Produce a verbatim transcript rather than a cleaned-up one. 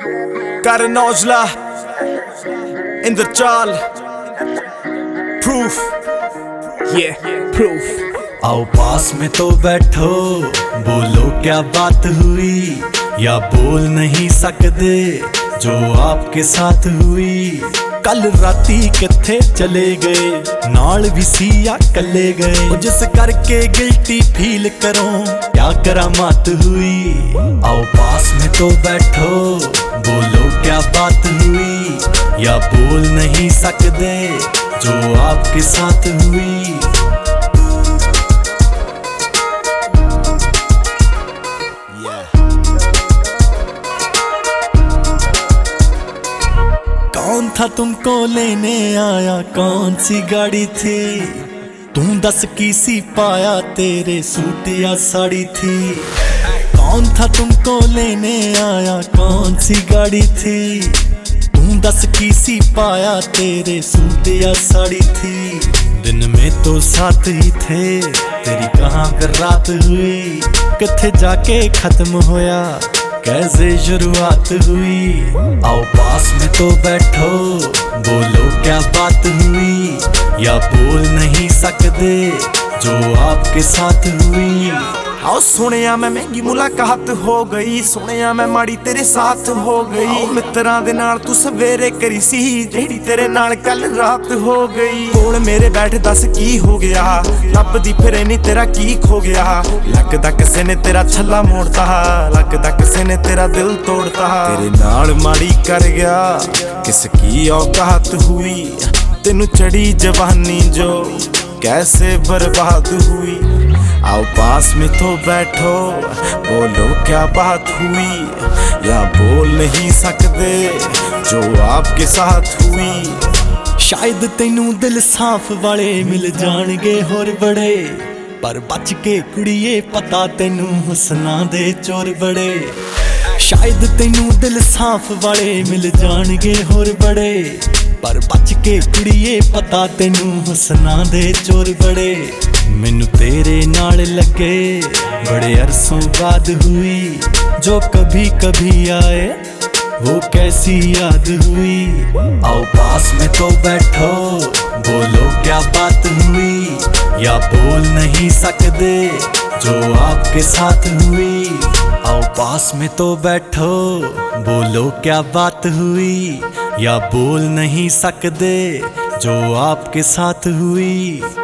Karan Aujla in the चाल proof yeah proof। आओ पास में तो बैठो, बोलो क्या बात हुई, या बोल नहीं सकते जो आपके साथ हुई। कल राती किथे चले गए, नाल भी सिया कले गए, जिस करके गिल्टी फील करो क्या करामात हुई। आओ पास में तो बैठो, बोलो क्या बात हुई, या बोल नहीं सकते जो आपके साथ हुई। कौन था तुमको लेने आया, कौन सी गाड़ी थी, तुम दस की सी पाया, तेरे सूट या साड़ी थी। कौन था तुमको लेने आया, कौन सी गाड़ी थी, तुम दस की सी पाया, तेरे सूट या साड़ी थी। दिन में तो साथ ही थे, तेरी कहाँ फिर रात हुई, किथे जाके खत्म होया, कैसे शुरुआत हुई। आओ पास में तो बैठो, बोलो क्या बात हुई, या बोल नहीं सकते जो आपके साथ हुई। आओ सुनिया मैं महंगी मुलाकात हो गई, सुनिया मैं माड़ी तेरे साथ हो गई। मित्रां दे नाल तू सवेरे करी सी, जेड़ी तेरे नाल कल रात हो गई। कोल मेरे बैठ दस की हो गया, लभदी फिरे नी तेरा की खो गया। लगदा किसे ने तेरा छल्ला मोड़ता, लगदा किसे ने तेरा दिल तोड़ता। तेरे नाल माड़ी कर गया, किसकी औकात हुई, तेनू चढ़ी जवानी जो कैसे बर्बाद हुई। आओ पास में तो बैठो, बोलो क्या बात हुई, या बोल नहीं सकते जो आपके साथ हुई। शायद तेनू दिल साफ वाले मिल जाणगे होर बड़े, पर बच के कुड़िए पता तेनू हुस्ना दे चोर बड़े। शायद तेनू दिल साफ वाले मिल जाणगे होर बड़े, पर बच के कुड़िए पता तेनू हुस्ना दे चोर बड़े। मैनू तेरे नाल लगे बड़े अरसों बाद हुई, जो कभी कभी आए वो कैसी याद हुई। आओ पास में तो बैठो, बोलो क्या बात हुई, या बोल नहीं सकते जो आपके साथ हुई। आओ पास में तो बैठो, बोलो क्या बात हुई, या बोल नहीं सकते जो आपके साथ हुई।